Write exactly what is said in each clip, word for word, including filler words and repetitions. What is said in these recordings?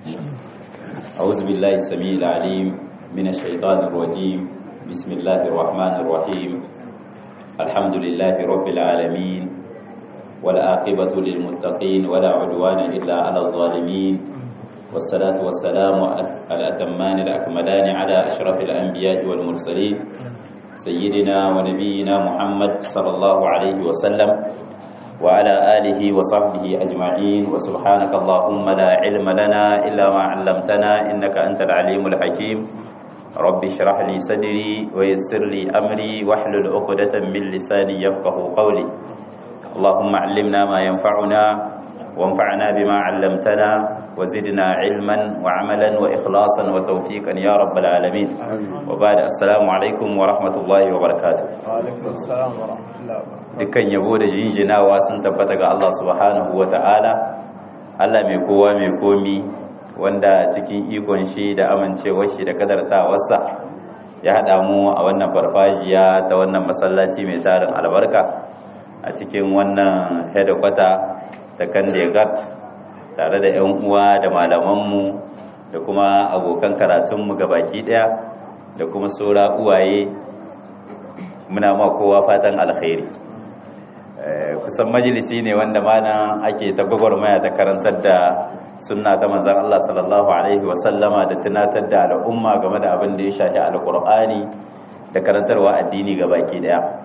أعوذ بالله السميع العليم من الشيطان الرجيم بسم الله الرحمن الرحيم الحمد لله رب العالمين والعاقبة للمتقين ولا عدوان إلا على الظالمين والصلاة والسلام الأتمان الأكملان على أشرف الأنبياء والمرسلين سيدنا ونبينا محمد صلى الله عليه وسلم وعلى آله وصحبه أجمعين وسبحانك اللهم لا علم لنا إلا ما علمتنا إنك أنت العليم الحكيم رب اشرح لي صدري ويسر لي أمري واحلل عقدة من لساني يفقه قولي اللهم علمنا ما ينفعنا وانفعنا بما علمتنا وزدنا علما وعملا وإخلاصا وتوفيقا يا رب العالمين وبعد السلام عليكم ورحمة الله وبركاته وعليكم السلام ورحمة الله وبركاته dukkan yabo da jinjinawa sun tabbata ga Allah subhanahu wata'ala Allah mai kowa mai komi wanda cikin ikon shi da amincewar shi da kadartawarsa ya hada mu a wannan farfajiya ta wannan masallaci mai tarin albarka a cikin wannan headquarter ta Kandegat tare da ƴan uwa da malamanmu da kuma abokan karatunmu gabaki daya da kuma sura uwaye muna ma kowa fatan alkhairi kusan majalisi ne wanda mana ake ta gwagwarmaya ta karantar da sunna ta manzan Allah sallallahu alaihi wasallama da tunatar da al'umma game da abin da ya shafi alkur'ani da karantarwa addini baki daya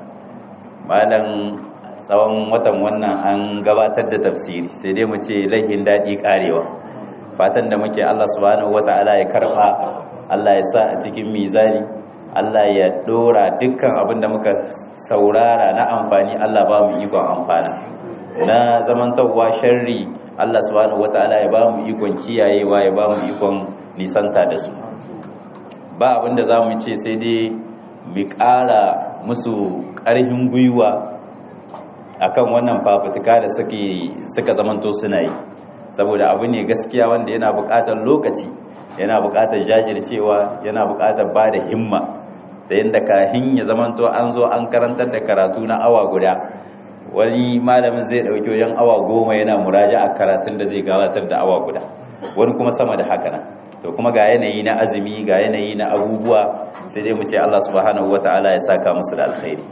malam tsawon watan wannan an gabatar da tafsiri sai dai mu ce laihin daɗi karewa fatan da muke Allah subhanahu wata'ala ya karba Allah ya sa a cikin mizani Allah ya dora dukkan abin da muka saurara na amfani Allah ba mu ikon amfana na zamantawa sharri Allah subhanahu wataala ya ba mu ikon kiyayewa ya ba mu ikon nisanta da su ba abin da za mu ce sai dai mu ƙara musu ƙarfin gwiwa akan wannan fafutuka da suke suka zamanto suna yi saboda abu ne gaskiya wanda yana buƙatar lokaci yana buƙatar jajircewa yana buƙatar ba da himma da yadda kahin ya zamanto an zo an karantar da karatu na awa guda wani malamin zai ɗauki wajen awa goma yana muraja a karatun da zai gabatar da awa guda wani kuma sama da haka nan to kuma ga yanayi na azumi ga yanayi na abubuwa sai dai mu ce Allah subhanahu wataala ya saka musu da alkhairi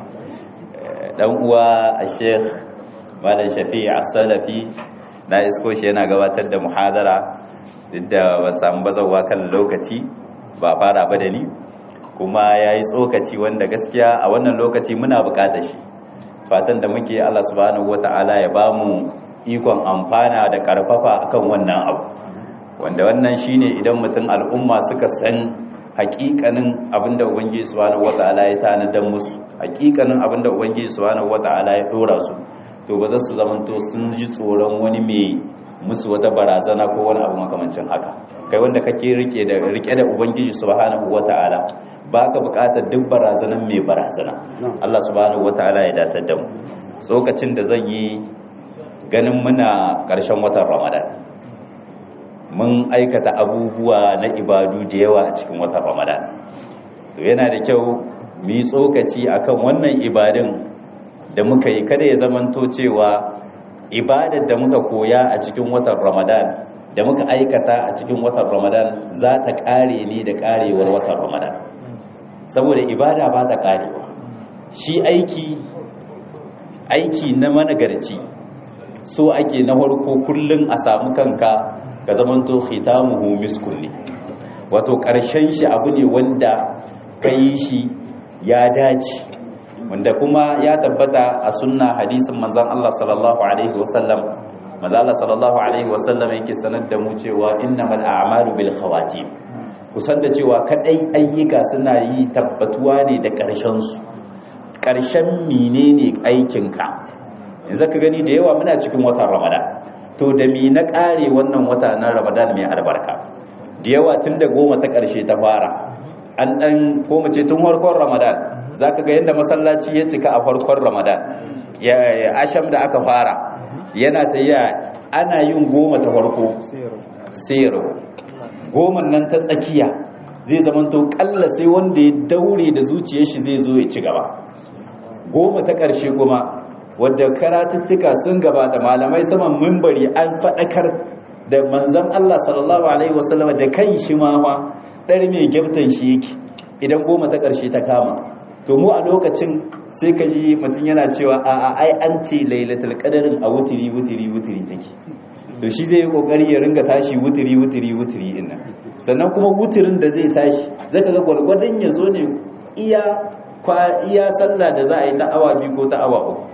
dan uwa a sheikh malam shafi'i as-salafi na isko shi yana gabatar da muhadara duk da ban samu bazawa kan lokaci ba fara ba da ni kuma ya yi tsokaci wanda gaskiya a wannan lokaci muna bukatar shi fatan da muke Allah subhanahu wata'ala ya ba mu ikon amfana da karfafa akan wannan abu wanda wannan shine idan mutum al'umma suka san hakikanin abinda ubangiji subhanahu wata'ala ya tanadar musu hakikanin abinda ubangiji subhanahu wata'ala ya dora su to ba za su zamanto sun ji tsoron wani mai musu wata barazana ko wani abu makamancin haka kai wanda kake rike da rike da ubangiji subhanahu wata'ala ba ka bukatar duk barazanan mai barazana Allah subhanahu wataala ya datar da mu tsokacin da zan yi ganin muna ƙarshen watan Ramadan mun aikata abubuwa na ibadu da yawa a cikin watan Ramadan to yana da kyau mu yi tsokaci akan wannan ibadun da muka yi kada ya zamanto cewa ibadar da muka koya a cikin watan Ramadan da muka aikata a cikin watan Ramadan za ta kare ne da karewar watan Ramadan saboda ibada ba ta karewa shi aiki aiki na managarci so ake na farko kullun a samu kanka ka zamanto khitamuhu miskun ne wato karshen shi abu ne wanda kai shi ya dace wanda kuma ya tabbata a sunna hadisin manzon Allah sallallahu alaihi wasallam manzon Allah sallallahu alaihi wasallam yake sanar da mu cewa innamal a'malu bil khawatim kusan da cewa kadai ayyuka suna yi tabbatuwa ne da ƙarshen su ƙarshen menene aikinka yanzu ka gani da yawa muna cikin watan Ramadan to da mi na ƙare wannan wata na Ramadan mai albarka da yawa tun da goma ta ƙarshe ta fara an dan ko mu ce tun farkon Ramadan zaka ga yanda masallaci ya cika a farkon Ramadan ya asham da aka fara yana ta yi ana yin goma ta farko zero goman nan ta tsakiya zai zamanto kalla sai wanda ya daure da zuciyar shi zai zo ya ci gaba goma ta ƙarshe kuma wadda karatuttuka sun gabata malamai saman mimbari an faɗakar da manzon Allah sallallahu alaihi wasallam da kan shi ma ma dar mai gyaftan shi yake idan goma ta karshe ta kama. To mu a lokacin sai ka ji mutum yana cewa a a ai an ce lailatul qadarin a wutiri wutiri wutiri take, to shi zai yi kokari ya ringa tashi wutiri wutiri wutiri din nan, sannan kuma wutirin da zai tashi zaka ga gwargwadon ya zo ne iya kwa iya sallah da za a yi ta awa biyu ko ta awa uku,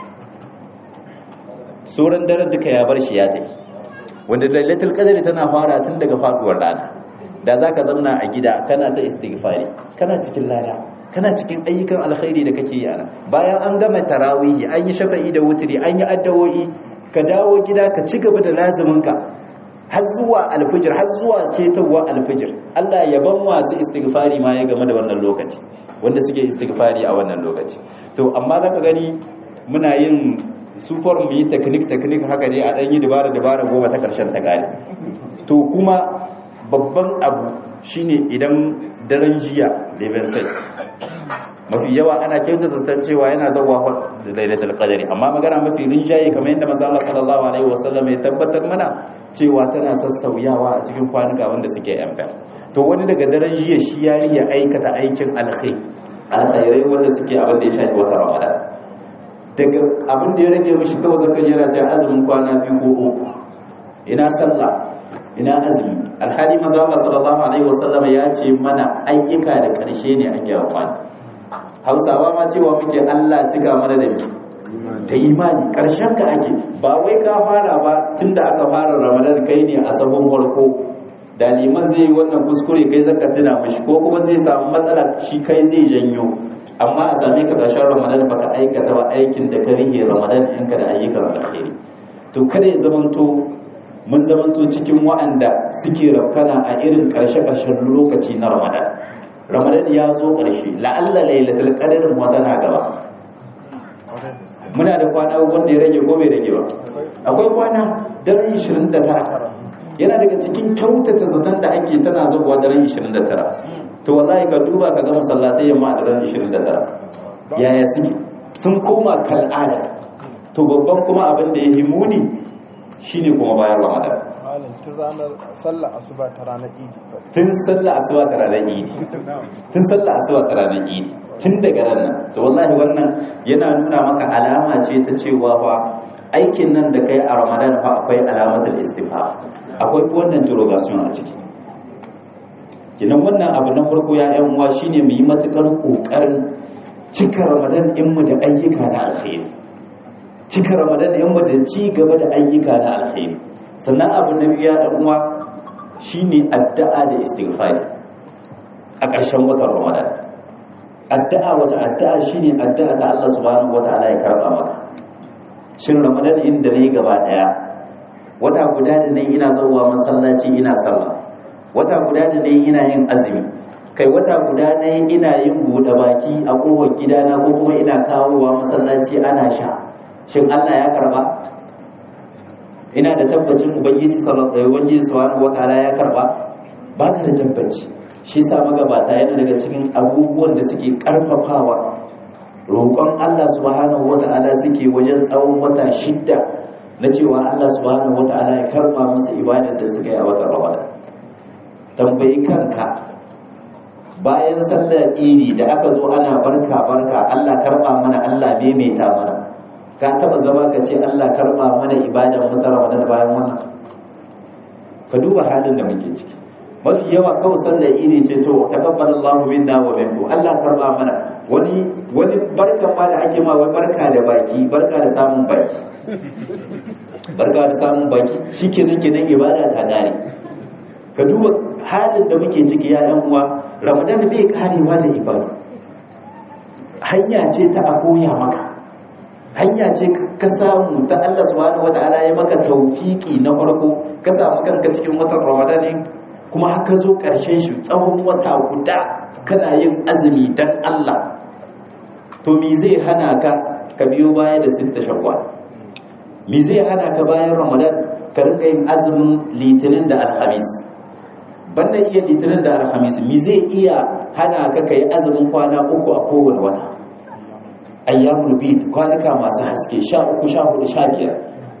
sauran daren duka ya bar shi ya tafi. Wanda lailatul qadari tana fara tun daga faduwar rana, da zaka zauna a gida kana ta istighfari, kana cikin lada, kana cikin ayyukan alkhairi da kake yi ana, bayan an gama tarawihi an yi shafa'i da wutiri an yi addu'o'i, ka dawo gida ka ci gaba da lazuminka har zuwa alfijir, har zuwa ketawa alfijir. Allah ya ban wasu istighfari ma ya game da wannan lokaci, wanda suke istighfari a wannan lokaci. To amma zaka gani muna yin super mu yi technique technique haka dai a dan yi dabara dabara goma ta karshen ta gari. To kuma babban abu shine idan daren jiya leven sai mafi yawa ana kyautata zaton cewa yana zawa da lailatul qadari, amma magana mafi rinjaye kamar yadda manzo Allah sallallahu alaihi wasallam ya tabbatar mana cewa tana sassauyawa a cikin kwanuka wanda suke yanka. To wani daga daren jiya shi ya riya aikata aikin alkhairi alkhairai wanda suke abin da ya shafi wata Ramadan, daga abin da ya rage mishi kawai zakan yana cewa azumin kwana biyu ko uku, ina sallah ina azumi. Alhali manzo Allah sallallahu alaihi wasallam ya ce mana ayyuka da karshe ne ake kwana. Hausawa ma cewa muke Allah cika mana da ta imani, karshen ka ake, ba wai ka fara ba tunda aka fara Ramadan kai ne a sabon farko da liman zai yi wannan kuskure kai zaka tuna mishi, ko kuma zai samu matsala shi kai zai janyo, amma a same ka karshen Ramadan baka aikata ba aikin da ka rike Ramadan ɗinka da ayyukan alheri. To kada ya zamanto mun zamanto cikin wa'anda suke rafkana a irin karshe-karshen lokaci na Ramadan. Ramadan ya zo ƙarshe, la'alla lailatul qadarin wata na gaba. Muna da kwana wanda ya rage ko bai rage ba, akwai kwana daren ishirin da tara, yana daga cikin kyautata zaton da ake tana zuwa daren ishirin da tara. To wallahi ka duba ka ga masallatai yamma a daren ishirin da tara yaya suke, sun koma kal'ada. To babban kuma abin da ya yi muni shine kuma bayan Ramadan, tun ranar sallar asuba ta ranar idi tun sallar asuba ta ranar idi tun sallar asuba ta ranar idi tun daga ranar. To wallahi wannan yana nuna maka alama ce ta cewa fa aikin nan da kai a Ramadan fa akwai alamatul istifham, akwai wannan interrogation a ciki. Kinan wannan abu na farko ya yan uwa shine mu yi matukar kokarin cika Ramadan in mu da ayyuka na alkhairi, cika Ramadan in mu da ci gaba da ayyuka na alkhairi. Sannan abu na biyu ya dan uwa shine addu'a da istighfari a ƙarshen watan Ramadan. Addu'a wata addu'a shine addu'a ta Allah subhanahu wataala ya karba maka. Shin Ramadan inda ne gaba daya, wata guda da ne ina zuwa masallaci ina sallah, wata guda da ne ina yin azumi, kai wata guda ne ina yin buɗe baki a kofar gidana ko kuma ina kawowa masallaci ana sha, shin Allah ya karba? Ina da tabbacin ubangiji sallallahu alaihi wataala ya karba? Ba ka da tabbaci. Shi sa magabata yana daga cikin abubuwan da suke karfafawa roƙon Allah subhanahu wataala suke wajen tsawon wata shidda na cewa Allah subhanahu wataala ya karba musu ibadar da suka yi a watan Ramadan. Tambayi kanka, bayan sallar idi da aka zo ana barka barka Allah karba mana, Allah maimaita mana, ka taba zama ka ce Allah karba mana ibadan mu ta Ramadan bayan wannan? Ka duba halin da muke ciki. Mafi yawa kawai sallar idi ce to taqabbalallahu minna wa minkum, Allah karba mana. Wani wani barka ma da ake ma wai barka da baki, barka da samun baki. Barka da samun baki shikenan kenan ibada ta gare. Ka duba halin da muke ciki ya ɗan uwa, Ramadan bai karewa da ibada. Hanya ce ta a koya maka, hanya ce ka samu ta Allah subhanahu wataala ya maka tawfiki na farko ka samu kanka cikin watan Ramadan ne, kuma haka zo karshen shi tsawon wata guda kana yin azumi dan Allah. To me zai hana ka ka biyo baya da sitta Shawwal? Me zai hana ka bayan Ramadan ka rinka yin azumin Litinin da Alhamis? Banda iya Litinin da Alhamis, me zai iya hana ka kai azumin kwana uku a kowane wata? Ayyamul bid, kwanuka masu haske, sha uku sha hudu sha biyar,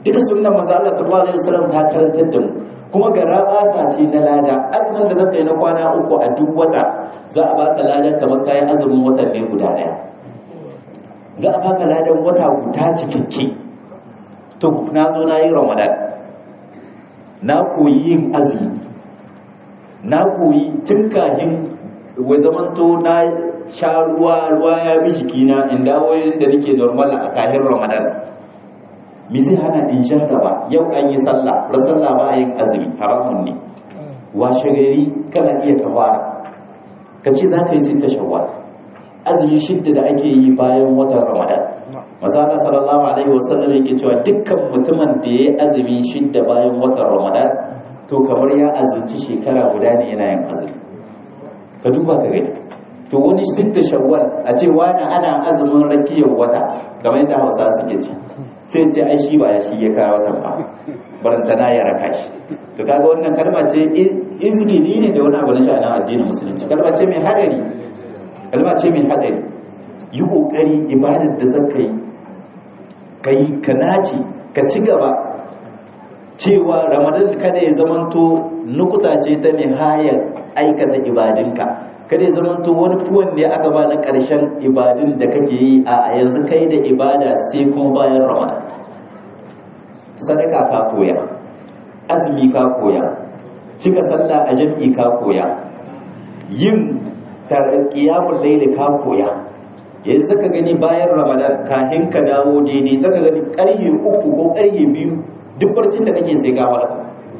duka sunnan manzo Allah sallallahu alaihi wasallam ta karantar da mu kuma garabasa ce na lada. Azumin da zaka yi na kwana uku a duk wata za a baka ladan kamar kayan azumin watan ne guda daya, za a baka ladan wata guda cikakke. To na zo na yi Ramadan, na koyi yin azumi, na koyi tun kafin wai zamanto na sha ruwa ruwa ya bi jikina in dawo da nake normal a kahin Ramadan. Me zai hana in jarraba? Yau an yi sallah, ra sallah ba a yin azumi, haramun ne. Washe gari kana iya kafara, ka ce za ka yi sita shawwal, azumi shidda da ake yi bayan watan Ramadan. Manzo Allah sallallahu alaihi wasallam yake cewa dukkan mutumin da ya yi azumi shidda bayan watan Ramadan to kamar ya azumci shekara guda ne yana yin azumi. Ka duba ka gani. To wani sita shawwal a ce wani ana azumin rakiyar wata kamar yadda Hausa suke ce, sai ce ai shi ba shi ya kawo watan ba, barantana ya raka shi. To kaga wannan kalma ce izgini ne da wani abu na sha'anin addinin musulunci. Kalma ce mai hadari, kalma ce mai hadari. Yi kokari ibadar da zaka yi kai ka nace ka ci gaba, cewa Ramadan kada ya zamanto nukuta ce ta nihayar aikata ibadinka, kada ya zamanto wani fuwan ne aka ba na ƙarshen ibadin da kake yi a yanzu kai da ibada sai kuma bayan Ramadan. Sadaka ka koya, azumi ka koya, cika sallah a jam'i ka koya, yin qiyamul layli ka koya. Yanzu zaka gani bayan Ramadan kafin ka dawo daidai zaka gani ƙarfe uku ko ƙarfe biyu duk barcin da kake sai ga wala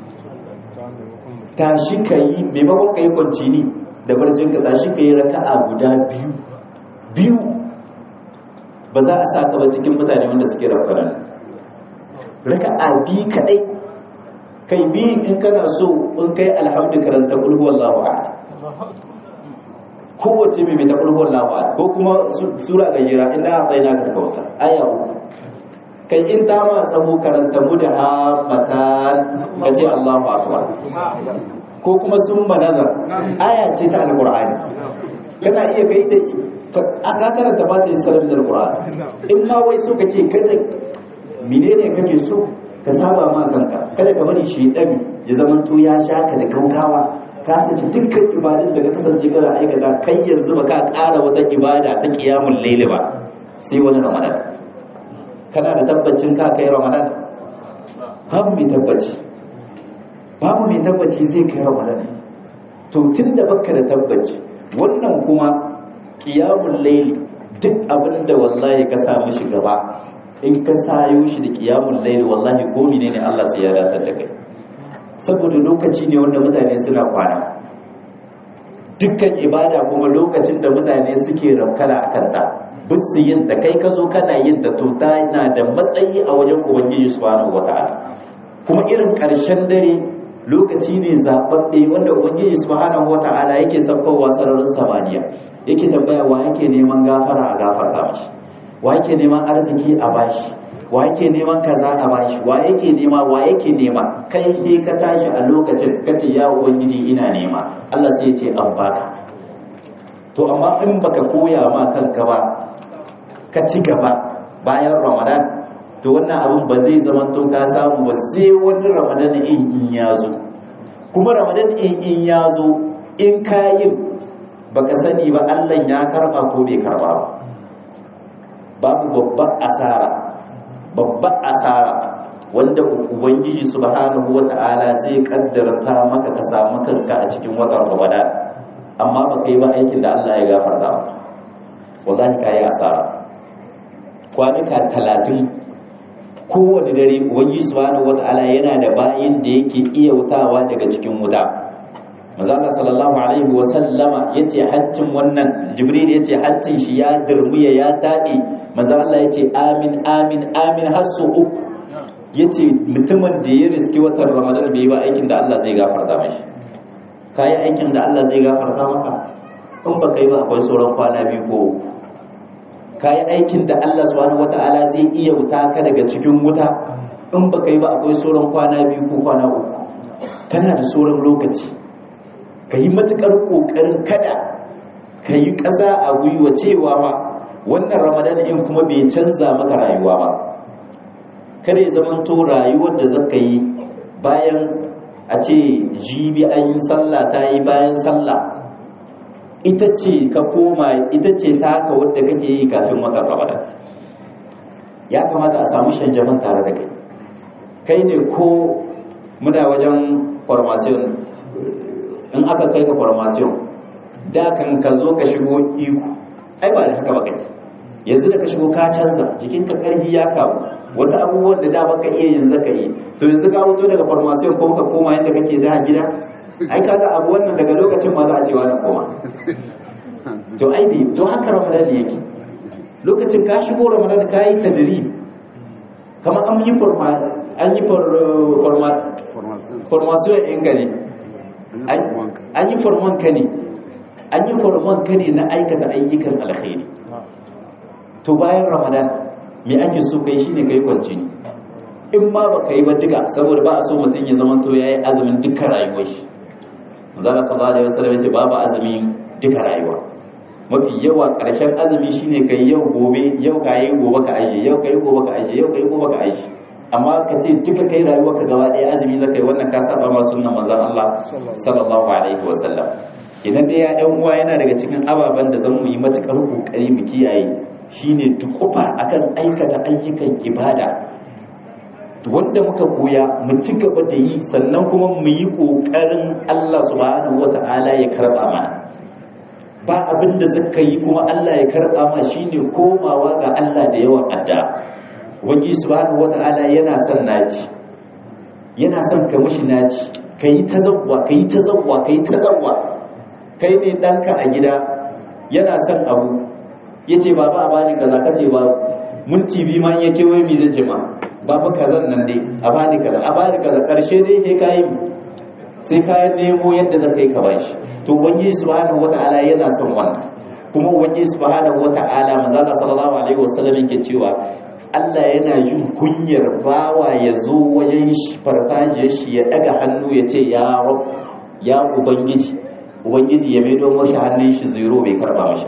tashi kai maimakon kai kwancini da barcin ka tashi kai raka'a guda biyu biyu ba za a saka ba cikin mutane wanda suke rafkanan raka'a biyu kadai kai biyu in kana so in kai alhamdu karanta qul huwallahu ahad, kowace mai mai taɓar huwar lafa ko kuma sura gajera inda a tsaye na karkausa aya uku. Kai in ta ma tsamo karanta mu da hamatan ka ce Allahu akbar, ko kuma sun manazar aya ce ta alƙur'ani kana iya kai ta aka karanta ba ta yi sarar da alƙur'ani. In ma wai so kake kada menene kake so ka saba ma kanka, kada ka bari shi ɗabi ya zama to ya sha ka da gaugawa ka saki dukkan ibadun da ka kasance kana aikata, kai yanzu ba ka ƙara wata ibada ta qiyamul layl ba sai wani Ramadan. Kana da tabbacin ka kai Ramadan? Babu mai tabbaci, babu mai tabbaci zai kai Ramadan. To tunda baka da tabbaci, wannan kuma qiyamul layl duk abin da wallahi ka samu shi gaba, in ka sayo shi da qiyamul layl wallahi ko menene Allah sai ya dace da kai. Saboda lokaci ne wanda mutane suna kwana, dukkan ibada kuma lokacin da mutane suke rankala a kanta bisu yin ta, kai ka zo kana yin ta to ta na da matsayi a wajen ubangiji subhanahu wata'ala. Kuma irin ƙarshen dare lokaci ne zaɓaɓɓe wanda ubangiji subhanahu wata'ala yake saukowa sararin samaniya, yake tambaya wa yake neman gafara a gafarta mashi, wa yake neman arziki a bashi, wa yake neman kaza a bashi, wa yake nema wa yake nema. Kai ne ka tashi a lokacin kace ya ubangiji ina nema, Allah sai ya ce an baka. To amma in baka koya ma kanka ba ka ci gaba bayan Ramadan, to wannan abin ba zai zama to ka samu ba sai wani Ramadan in in ya zo. Kuma Ramadan in in ya zo in ka yin baka sani ba Allah ya karba ko bai karba ba. Babu babban asara, babban asara wanda ubangiji subhanahu wata'ala zai kaddarta maka ka samu kanka a cikin watan Ramadan amma baka yi ba aikin da Allah ya gafarta maka, wallahi kai asara. Kwanuka talatin kowane dare ubangiji subhanahu wata'ala yana da bayin da yake iya wutawa daga cikin wuta. Manzo Allah sallallahu alaihi wa sallama yace haccin wannan Jibril yace haccin shi ya dirmuya ya tade, manzo Allah yace amin amin amin har su uku. Yace mutumin da ya riski watan Ramadan bai ba aikin da Allah zai gafarta mashi. Kai aikin da Allah zai gafarta maka? In baka yi ba akwai sauran kwana biyu ko uku. Kai aikin da Allah subhanahu wataala zai iya wuta ka daga cikin wuta? In baka yi ba akwai sauran kwana biyu ko kwana uku. Kana da sauran lokaci. Ka yi matuƙar ƙoƙarin kada ka yi ƙasa a gwiwa cewa ma wannan Ramadan in kuma bai canza maka rayuwa ba. kare zamanto rayuwar da zaka yi bayan a ce jibi an yi sallah ta yi bayan sallah ita ce ka koma ita ce taka wadda kake yi kafin watan ramadan. Ya kamata a samu shanjaman tare da kai kai ne ko muna wajen formation in aka kai ka formation da kan ka zo ka shigo iko ai ba da haka ba kai yanzu da ka shigo ka canza jikinka karfi ya kawo wasu abubuwan da da baka iya yin zaka yi to yanzu ka wuto daga formation ko ka koma yadda kake da gida ai kaga abu wannan daga lokacin ma za a ce wannan koma to ai bi to haka ramadan yake lokacin ka shigo ramadan ka yi tadrib kamar an yi forma an yi forma formation in gari an yi forman ka ne an yi forman ka ne na aikata ayyukan alkhairi. To bayan ramadan me ake so kai shine kai kwanci in ma baka yi ba duka saboda ba a so mutum ya zama to yayi azumin dukkan rayuwar shi. Manzo sallallahu alaihi wasallam yace babu azumin duka rayuwa, mafi yawa karshen azumi shine kai yau gobe yau kai gobe ka aje yau kai gobe ka aje yau kai gobe ka aje amma ka ce duka kai rayuwarka gaba ɗaya azumi zaka yi wannan ka saba ma sunnan manzon Allah sallallahu alaihi wasallam. Idan dai ya ɗan uwa yana daga cikin ababen da zan mu yi matukar kokari mu kiyaye shine dukufa akan aikata ayyukan ibada wanda muka koya mu ci gaba da yi sannan kuma mu yi kokarin Allah subhanahu wata'ala ya karba mana. Ba abin da zaka yi kuma Allah ya karba ma shine komawa ga Allah da yawan addu'a. Ubangiji subhanahu wata'ala yana son naci yana son ka mishi naci kai tazawwa kai tazawwa kai tazawwa kai ne danka a gida yana son abu yace baba a bani kaza kace ba minti bi ma yake wai mi zai ce ma baba kazan nan dai a bani kaza a bani kaza karshe dai kai kai sai ka nemo yadda zaka yi ka bashi. To ubangiji subhanahu wata'ala yana son wannan kuma ubangiji subhanahu wata'ala manzo Allah sallallahu alaihi wasallam yake cewa Allah yana jin kunyar bawa ya zo wajen shi farfajiyar shi ya daga hannu ya ce ya rab ya ubangiji ubangiji ya maido mashi hannun shi zero bai karba mashi.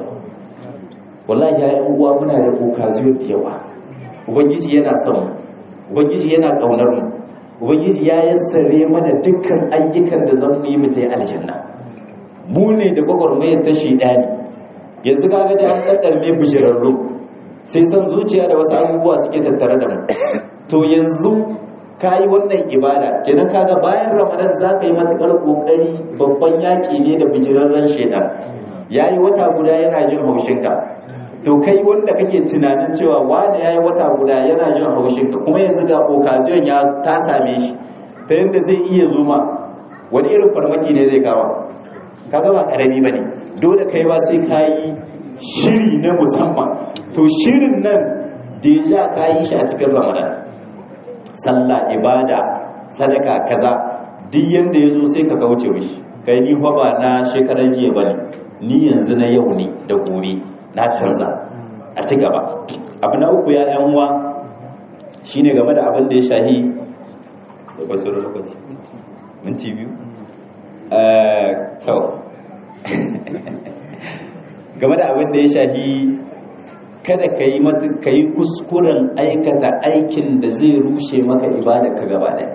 Wallahi ya yi uwa muna da occasion da yawa. Ubangiji yana son mu, ubangiji yana kaunar mu, ubangiji ya yassare mana dukkan ayyukan da zan yi mu ta yi aljanna. Mu ne da gwagwarmayar ta shedani yanzu kaga da an daddarme bishirarru sai san zuciya da wasu abubuwa suke tattare da mu. To yanzu ka yi wannan ibada kenan kaga bayan ramadan za ka yi matukar kokari babban yaƙi ne da bijirarren shedan ya yi wata guda yana jin haushinka. To kai wanda kake tunanin cewa wani ya yi wata guda yana jin haushinka kuma yanzu ga occasion ya ta same shi ta yadda zai iya zuma wani irin farmaki ne zai kawo kaga ba karami ba ne dole kai ba sai ka yi shiri na musamman. To shirin nan da ya ja ka yi shi a cikin ramadan sallah ibada sadaka kaza duk yanda ya zo sai ka kauce mishi kai ni fa ba na shekarar jiya bane ni yanzu na yau ne da gobe na canza a ci gaba. Abu na uku ya yan uwa shine game da abin da ya shahi da basu lokaci minti biyu eh to game da abin da ya shahi kada ka yi ka yi kuskuren aikata aikin da zai rushe maka ibadarka gaba ɗaya.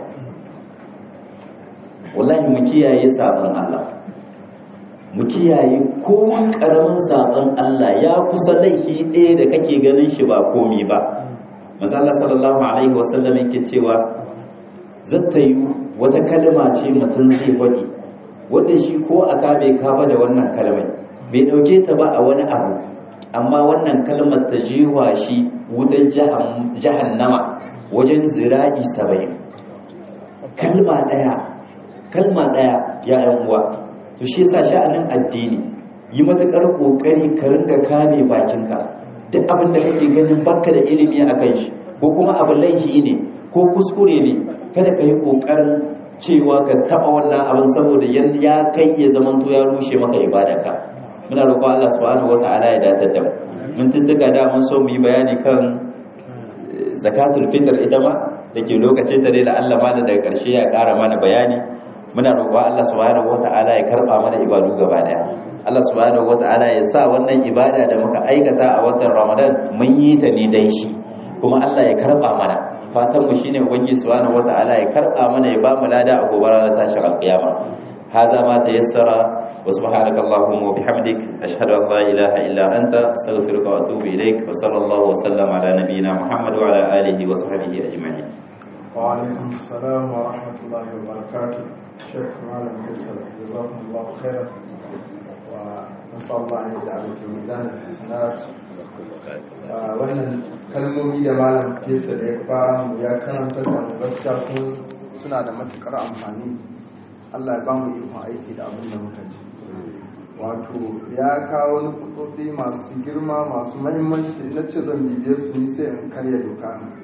Wallahi mu kiyaye sabon Allah, mu kiyaye komin ƙaramin sabon Allah ya kusa laifi ɗaya da kake ganin shi ba komi ba. Manzo Allah sallallahu alaihi wasallam yake cewa zata yi wata kalma ce mutum zai faɗi wanda shi ko aka bai kafa da wannan kalmai bai ɗauke ta ba a wani abu amma wannan kalmar ta jewa shi wutar jahannama wajen zira'i saba'in. Kalma ɗaya kalma ɗaya ya yan uwa. To shi yasa sha'anin addini yi matukar kokari ka ringa kame bakinka duk abin da kake ganin baka da ilimi a kan shi ko kuma abin laifi ne ko kuskure ne kada ka yi kokarin cewa ka taba wannan abin saboda ya kai ya zamanto ya rushe maka ibadarka. Muna roƙon Allah subhanahu wataala ya datar da mu. Mun tuntuka da mun so mu yi bayani kan zakatul fitr ita ma dake lokacin da dai da Allah mana daga ƙarshe ya ƙara mana bayani. Muna roƙon Allah subhanahu wataala ya karba mana ibadu gaba daya. Allah subhanahu wataala ya sa wannan ibada da muka aikata a watan Ramadan mun yi ta ne dan shi kuma Allah ya karba mana fatan mu shine ubangiji subhanahu wata'ala ya karba mana ya ba mu lada a gobe ranar tashin alqiyama hada ma tayassara wa subhanaka allahumma wa bihamdik ashhadu an la ilaha illa anta astaghfiruka wa atubu ilaik wa sallallahu wa sallama ala nabiyyina muhammad wa ala alihi wa sahbihi ajma'in wa alaikum assalam wa rahmatullahi wa barakatuh shaykh malam yusuf jazakumullahu khairan wa nasallallahu an yaj'ala fi mizan hasanat wannan kalmomi da malam kesa da ya fara mu ya karanta da mu gaskiya suna da matukar amfani Allah ya ba mu ikon aiki da abin da muka ji wato ya kawo nukutoci masu girma masu mahimmanci na ce zan bibiye su ni sai in karya doka